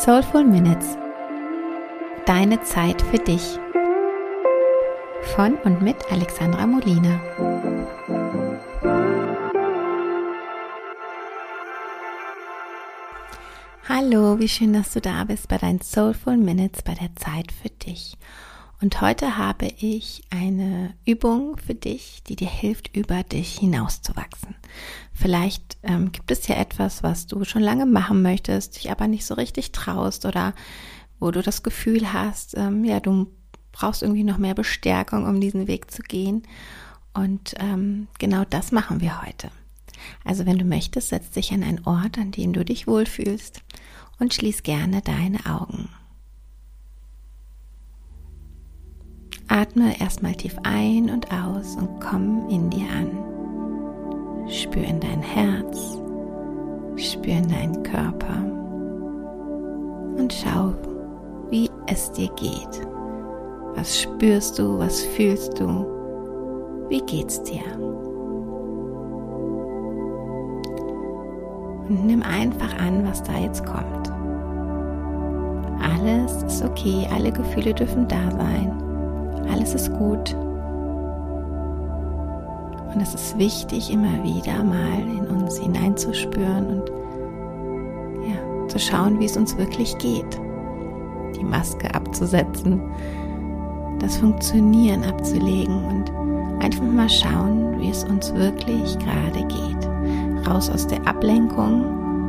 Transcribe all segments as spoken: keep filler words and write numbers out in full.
Soulful Minutes. Deine Zeit für dich. Von und mit Alexandra Molina. Hallo, wie schön, dass du da bist bei deinen Soulful Minutes, bei der Zeit für dich. Und heute habe ich eine Übung für dich, die dir hilft, über dich hinauszuwachsen. Vielleicht ähm, gibt es ja etwas, was du schon lange machen möchtest, dich aber nicht so richtig traust oder wo du das Gefühl hast, ähm, ja, du brauchst irgendwie noch mehr Bestärkung, um diesen Weg zu gehen. Und ähm, genau das machen wir heute. Also wenn du möchtest, setz dich an einen Ort, an dem du dich wohlfühlst und schließ gerne deine Augen. Atme erstmal tief ein und aus und komm in dir an. Spür in dein Herz, spür in deinen Körper und schau, wie es dir geht. Was spürst du, was fühlst du, wie geht's dir? Und nimm einfach an, was da jetzt kommt. Alles ist okay, alle Gefühle dürfen da sein. Alles ist gut. Und es ist wichtig, immer wieder mal in uns hineinzuspüren und ja, zu schauen, wie es uns wirklich geht. Die Maske abzusetzen, das Funktionieren abzulegen und einfach mal schauen, wie es uns wirklich gerade geht. Raus aus der Ablenkung,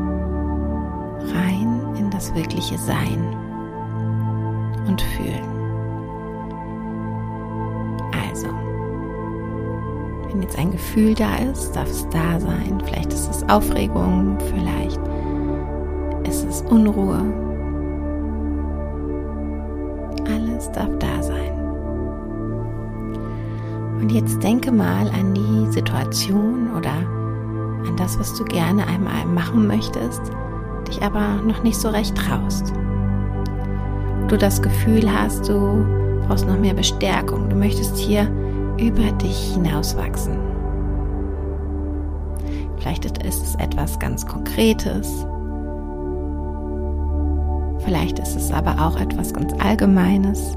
rein in das wirkliche Sein und Fühlen. Also, wenn jetzt ein Gefühl da ist, darf es da sein. Vielleicht ist es Aufregung, vielleicht ist es Unruhe. Alles darf da sein. Und jetzt denke mal an die Situation oder an das, was du gerne einmal machen möchtest, dich aber noch nicht so recht traust. Du das Gefühl hast, du brauchst noch mehr Bestärkung, du möchtest hier über dich hinauswachsen. Vielleicht ist es etwas ganz Konkretes, vielleicht ist es aber auch etwas ganz Allgemeines.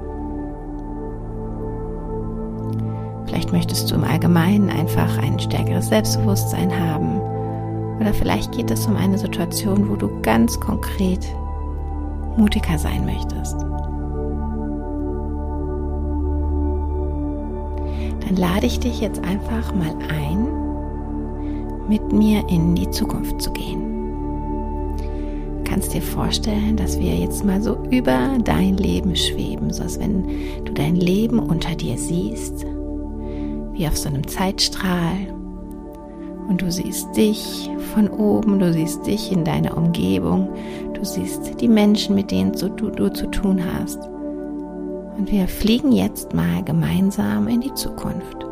Vielleicht möchtest du im Allgemeinen einfach ein stärkeres Selbstbewusstsein haben. Oder vielleicht geht es um eine Situation, wo du ganz konkret mutiger sein möchtest. Dann lade ich dich jetzt einfach mal ein, mit mir in die Zukunft zu gehen. Du kannst dir vorstellen, dass wir jetzt mal so über dein Leben schweben, so als wenn du dein Leben unter dir siehst, wie auf so einem Zeitstrahl. Und du siehst dich von oben, du siehst dich in deiner Umgebung, du siehst die Menschen, mit denen du, du zu tun hast. Und wir fliegen jetzt mal gemeinsam in die Zukunft.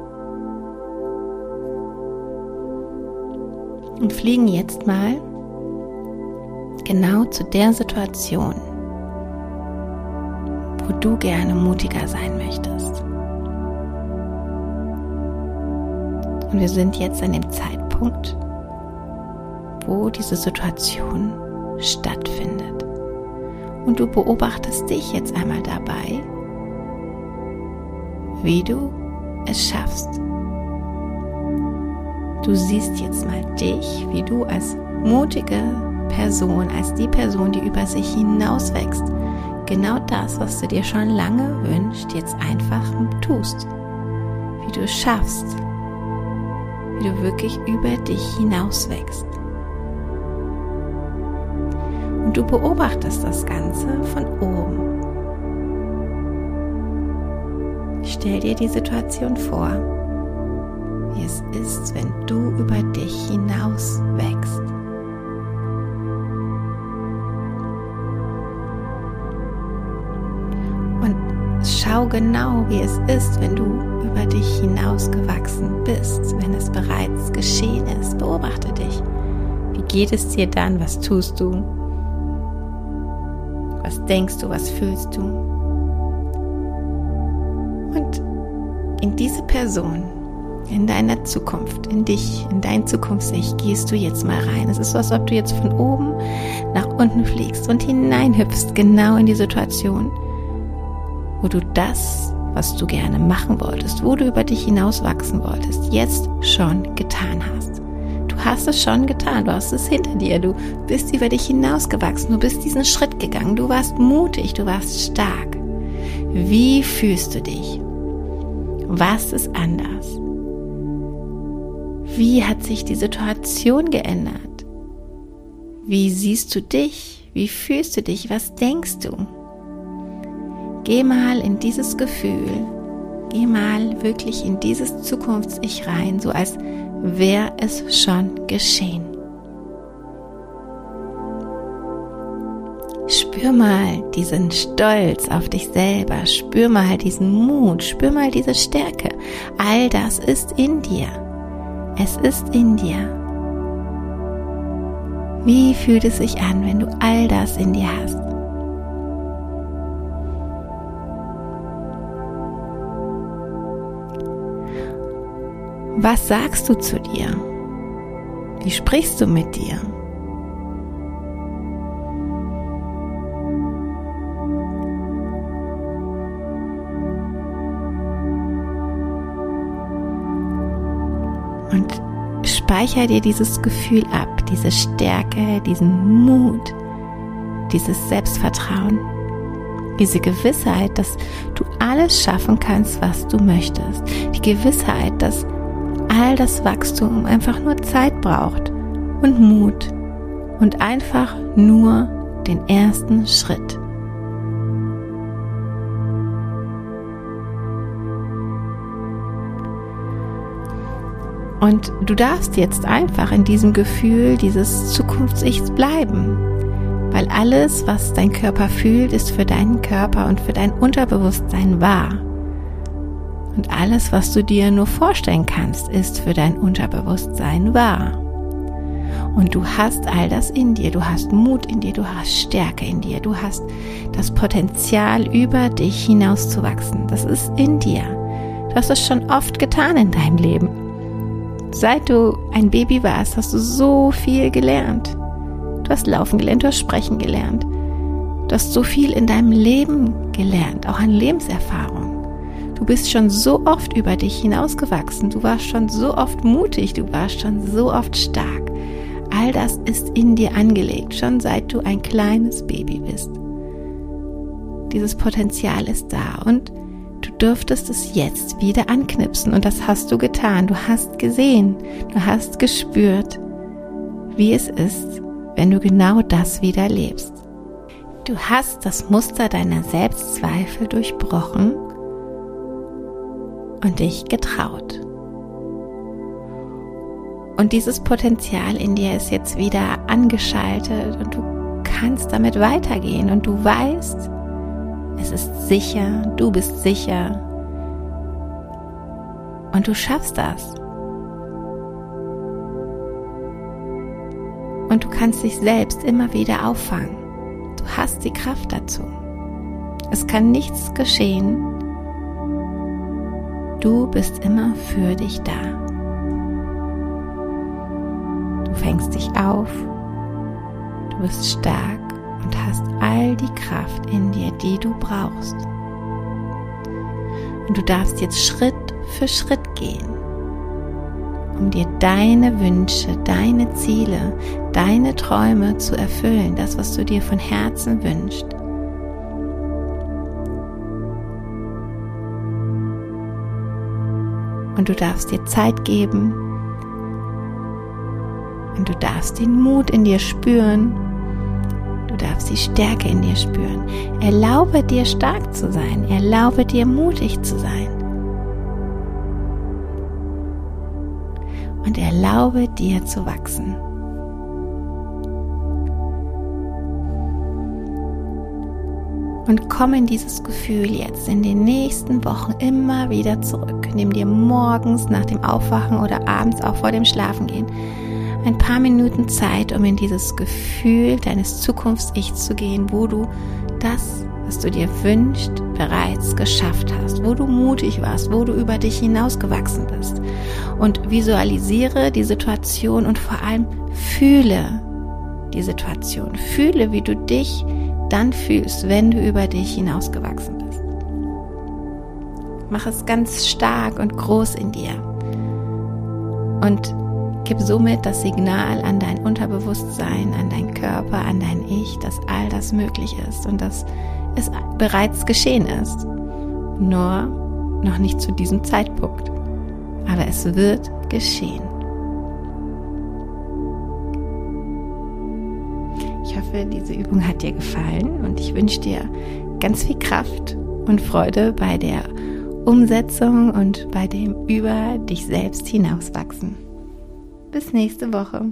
Und fliegen jetzt mal genau zu der Situation, wo du gerne mutiger sein möchtest. Und wir sind jetzt an dem Zeitpunkt, wo diese Situation stattfindet. Und du beobachtest dich jetzt einmal dabei, wie du es schaffst. Du siehst jetzt mal dich, wie du als mutige Person, als die Person, die über sich hinauswächst, genau das, was du dir schon lange wünschst, jetzt einfach tust. Wie du es schaffst, wie du wirklich über dich hinauswächst. Und du beobachtest das Ganze von oben. Stell dir die Situation vor, wie es ist, wenn du über dich hinaus wächst. Und schau genau, wie es ist, wenn du über dich hinausgewachsen bist, wenn es bereits geschehen ist. Beobachte dich. Wie geht es dir dann? Was tust du? Was denkst du? Was fühlst du? Und in diese Person, in deiner Zukunft, in dich, in dein Zukunfts-Ich, gehst du jetzt mal rein. Es ist so, als ob du jetzt von oben nach unten fliegst und hineinhüpfst, genau in die Situation, wo du das, was du gerne machen wolltest, wo du über dich hinauswachsen wolltest, jetzt schon getan hast. Du hast es schon getan, du hast es hinter dir, du bist über dich hinausgewachsen, du bist diesen Schritt gegangen, du warst mutig, du warst stark. Wie fühlst du dich? Was ist anders? Wie hat sich die Situation geändert? Wie siehst du dich? Wie fühlst du dich? Was denkst du? Geh mal in dieses Gefühl, geh mal wirklich in dieses Zukunfts-Ich rein, so als wäre es schon geschehen. Spür mal diesen Stolz auf dich selber, spür mal diesen Mut, spür mal diese Stärke. All das ist in dir. Es ist in dir. Wie fühlt es sich an, wenn du all das in dir hast? Was sagst du zu dir? Wie sprichst du mit dir? Und speicher dir dieses Gefühl ab, diese Stärke, diesen Mut, dieses Selbstvertrauen, diese Gewissheit, dass du alles schaffen kannst, was du möchtest. Die Gewissheit, dass all das Wachstum einfach nur Zeit braucht und Mut und einfach nur den ersten Schritt. Und du darfst jetzt einfach in diesem Gefühl dieses Zukunfts-Ichs bleiben, weil alles, was dein Körper fühlt, ist für deinen Körper und für dein Unterbewusstsein wahr. Und alles, was du dir nur vorstellen kannst, ist für dein Unterbewusstsein wahr. Und du hast all das in dir, du hast Mut in dir, du hast Stärke in dir, du hast das Potenzial, über dich hinauszuwachsen. Das ist in dir. Du hast es schon oft getan in deinem Leben. Seit du ein Baby warst, hast du so viel gelernt. Du hast laufen gelernt, du hast sprechen gelernt. Du hast so viel in deinem Leben gelernt, auch an Lebenserfahrung. Du bist schon so oft über dich hinausgewachsen. Du warst schon so oft mutig, du warst schon so oft stark. All das ist in dir angelegt, schon seit du ein kleines Baby bist. Dieses Potenzial ist da und du dürftest es jetzt wieder anknipsen und das hast du getan. Du hast gesehen, du hast gespürt, wie es ist, wenn du genau das wieder lebst. Du hast das Muster deiner Selbstzweifel durchbrochen und dich getraut. Und dieses Potenzial in dir ist jetzt wieder angeschaltet und du kannst damit weitergehen und du weißt, es ist sicher, du bist sicher und du schaffst das. Und du kannst dich selbst immer wieder auffangen. Du hast die Kraft dazu. Es kann nichts geschehen. Du bist immer für dich da. Du fängst dich auf, du bist stark und hast all die Kraft in dir, die du brauchst. Und du darfst jetzt Schritt für Schritt gehen, um dir deine Wünsche, deine Ziele, deine Träume zu erfüllen, das, was du dir von Herzen wünschst. Und du darfst dir Zeit geben und du darfst den Mut in dir spüren. Du darfst die Stärke in dir spüren. Erlaube dir stark zu sein. Erlaube dir mutig zu sein. Und erlaube dir zu wachsen. Und komm in dieses Gefühl jetzt in den nächsten Wochen immer wieder zurück. Nimm dir morgens nach dem Aufwachen oder abends auch vor dem Schlafengehen ein paar Minuten Zeit, um in dieses Gefühl deines Zukunfts-Ichs zu gehen, wo du das was du dir wünschst, bereits geschafft hast, wo du mutig warst, wo du über dich hinausgewachsen bist. Und visualisiere die Situation und vor allem fühle die Situation. Fühle, wie du dich dann fühlst, wenn du über dich hinausgewachsen bist. Mach es ganz stark und groß in dir. Und gib somit das Signal an dein Unterbewusstsein, an deinen Körper, an dein Ich, dass all das möglich ist und dass es bereits geschehen ist. Nur noch nicht zu diesem Zeitpunkt. Aber es wird geschehen. Ich hoffe, diese Übung hat dir gefallen und ich wünsche dir ganz viel Kraft und Freude bei der Umsetzung und bei dem über dich selbst hinauswachsen. Bis nächste Woche.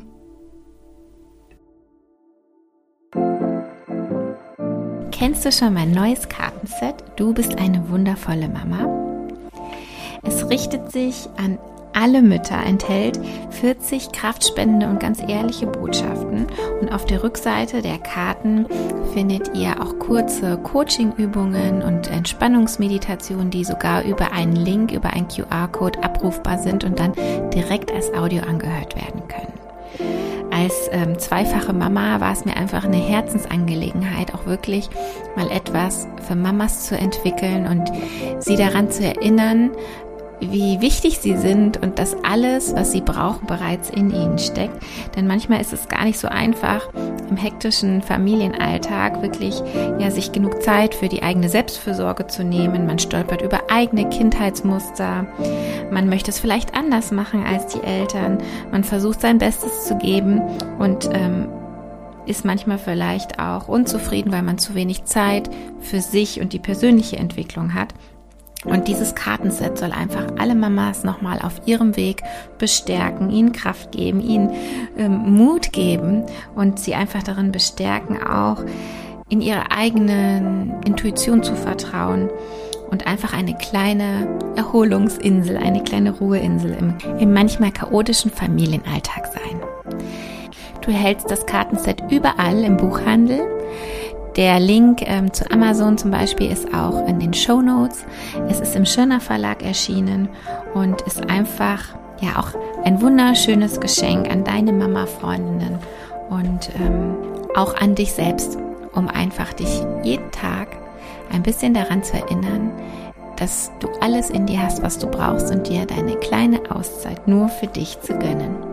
Kennst du schon mein neues Kartenset? Du bist eine wundervolle Mama. Es richtet sich an alle Mütter, enthält vierzig kraftspendende und ganz ehrliche Botschaften und auf der Rückseite der Karten findet ihr auch kurze Coaching-Übungen und Entspannungsmeditationen, die sogar über einen Link, über einen Q R-Code abrufbar sind und dann direkt als Audio angehört werden können. Als ähm, zweifache Mama war es mir einfach eine Herzensangelegenheit, auch wirklich mal etwas für Mamas zu entwickeln und sie daran zu erinnern, wie wichtig sie sind und dass alles, was sie brauchen, bereits in ihnen steckt. Denn manchmal ist es gar nicht so einfach, im hektischen Familienalltag wirklich ja sich genug Zeit für die eigene Selbstfürsorge zu nehmen. Man stolpert über eigene Kindheitsmuster. Man möchte es vielleicht anders machen als die Eltern. Man versucht sein Bestes zu geben und ähm, ist manchmal vielleicht auch unzufrieden, weil man zu wenig Zeit für sich und die persönliche Entwicklung hat. Und dieses Kartenset soll einfach alle Mamas nochmal auf ihrem Weg bestärken, ihnen Kraft geben, ihnen ähm, Mut geben und sie einfach darin bestärken, auch in ihre eigene Intuition zu vertrauen und einfach eine kleine Erholungsinsel, eine kleine Ruheinsel im, im manchmal chaotischen Familienalltag sein. Du erhältst das Kartenset überall im Buchhandel. Der Link ähm, zu Amazon zum Beispiel ist auch in den Shownotes. Es ist im Schirner Verlag erschienen und ist einfach ja auch ein wunderschönes Geschenk an deine Mama-Freundinnen und ähm, auch an dich selbst, um einfach dich jeden Tag ein bisschen daran zu erinnern, dass du alles in dir hast, was du brauchst und dir deine kleine Auszeit nur für dich zu gönnen.